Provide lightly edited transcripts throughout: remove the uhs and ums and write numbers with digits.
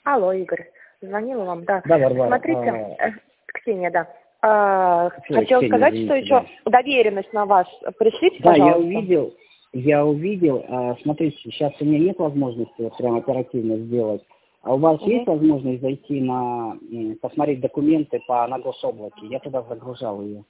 Алло, Игорь. Звонила вам, да. Да, Варвара. Смотрите, Ксения, да. Ксения, Хотела сказать, извините, что еще доверенность на вас. Пришлите, да, пожалуйста. я увидел. Смотрите, сейчас у меня нет возможности вот прям оперативно сделать. А у вас есть возможность зайти посмотреть документы на гособлаке? Я туда загружал ее.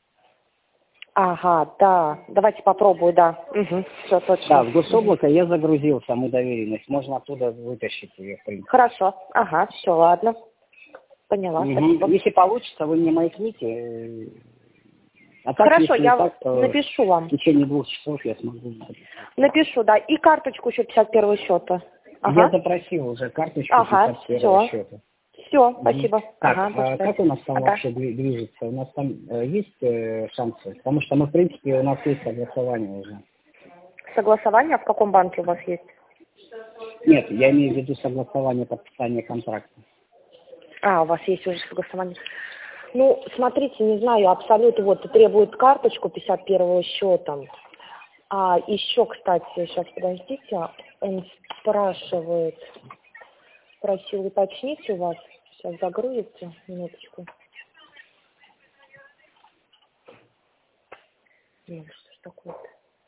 Ага, да. Давайте попробую, да. Все, точно. Да, в гособлако я загрузил саму доверенность. Можно оттуда вытащить ее, в принципе. Хорошо. Ага, все, ладно. Поняла, спасибо. Если получится, вы мне маякните. А так, Хорошо, если я так, то напишу вам. в течение 2 часов я смогу записать. Напишу, да. И карточку еще 51 счета. Я Ага. запросил уже карточку Ага, 51 все. счета. Все, спасибо. Так, Ага, буду ждать. как у нас там Ага. вообще движется? У нас там есть шансы? Потому что мы, в принципе, у нас есть согласование уже. Согласование в каком банке у вас есть? Нет, я имею в виду согласование подписания контракта. У вас есть уже согласование. Ну, смотрите, не знаю, Абсолют вот требует карточку 51 счета. А еще, кстати, сейчас подождите, он спрашивает, просил уточнить у вас. Сейчас загрузится, минуточку. Нет, что ж такое-то?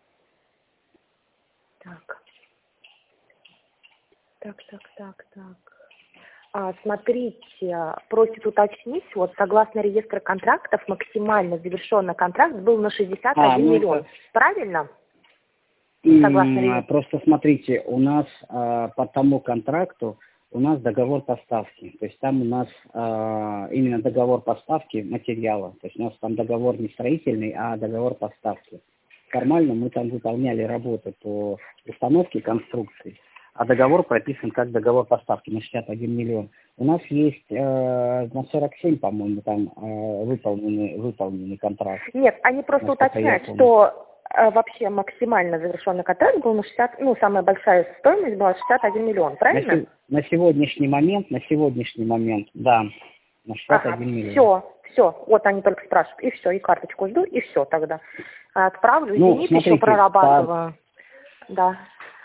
Так. Смотрите, просит уточнить, вот согласно реестру контрактов, максимально завершенный контракт был на 61 миллион. Это... Правильно? Согласно реестру. Просто смотрите, у нас по тому контракту у нас договор поставки. То есть там у нас именно договор поставки материала. То есть у нас там договор не строительный, а договор поставки. Формально мы там выполняли работы по установке конструкций. А договор прописан как договор поставки на 61 миллион. У нас есть на 47, по-моему, там выполненный контракт. Нет, они просто уточняют, что вообще максимально завершенный контракт был на 60, самая большая стоимость была 61 миллион, правильно? На сегодняшний момент, да, на 61 миллион. Все, вот они только спрашивают, и все, и карточку жду, и все тогда. Отправлю, извините, смотрите, еще прорабатываю. Да.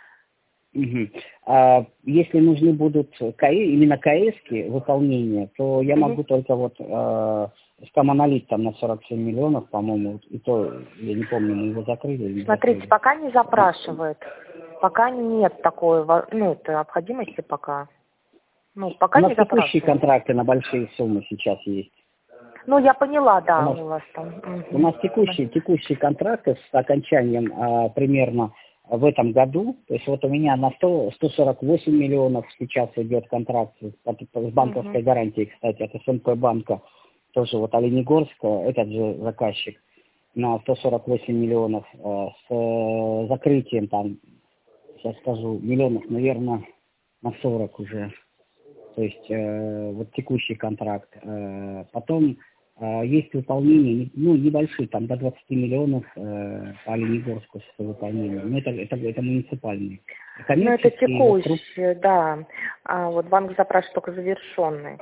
Если нужны будут именно КСки выполнения, то я могу только Монолит там на 47 миллионов, по-моему, и то, я не помню, мы его закрыли или не Смотрите, закрыли. пока не запрашивает, пока нет такой необходимости пока. Пока у нас не запрашивает. текущие контракты на большие суммы сейчас есть. Я поняла, да, у вас там. У нас текущие контракты с окончанием примерно в этом году, то есть вот у меня на 148 миллионов сейчас идет контракт с банковской гарантией, кстати, от СНП банка, тоже вот Оленегорска, этот же заказчик, на 148 миллионов с закрытием там, сейчас скажу, миллионов, наверное, на 40 уже, то есть вот текущий контракт. Потом есть выполнение, небольшие, там до 20 миллионов по Оленегорску с выполнением. Но это муниципальные. Это текущие, да. А вот банк запрашивает только завершенные.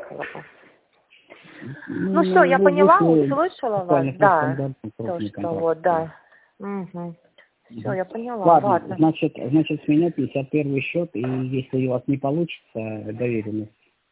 Все, я поняла, услышала вас, да. То, что вот, да. Все, я поняла. Ладно. Значит, с меня 51 счет, и если у вас не получится доверенность.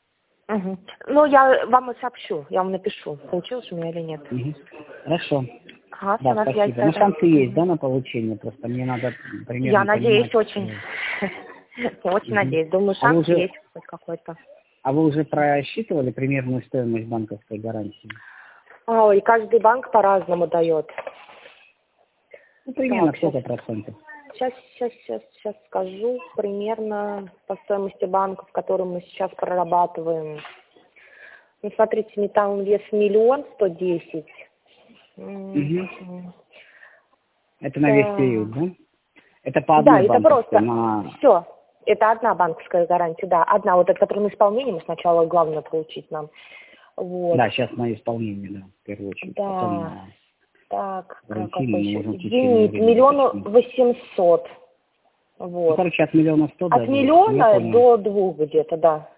Я вам и сообщу, я вам напишу, получилось у меня или нет. Хорошо. Ага, да, спасибо. Шансы есть, да, на получение? Просто мне надо примерно Я надеюсь, понимать, очень. Очень надеюсь. Думаю, шанс есть хоть какой-то. А вы уже просчитывали примерную стоимость банковской гарантии? И каждый банк по-разному дает. Примерно сколько процентов? Сейчас скажу. Примерно по стоимости банков, которые мы сейчас прорабатываем. Смотрите, металл вес 1 110 000. Это на весь период, да? Это по одной банковской? Да, это просто. Все. Это одна банковская гарантия, да. Одна. Вот эта, которая на исполнение, мы сначала главное получить нам. Вот. Да, сейчас на исполнение, да, в первую очередь. Да. Потом так, какой еще? Извините, 1 800 000. Вот. От 1 100 000 От миллиона до 2 где-то, да.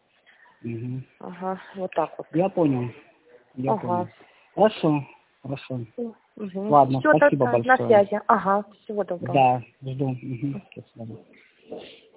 Вот так вот. Я понял. Хорошо. Ладно, спасибо большое. На связи. Всего доброго. Да, жду.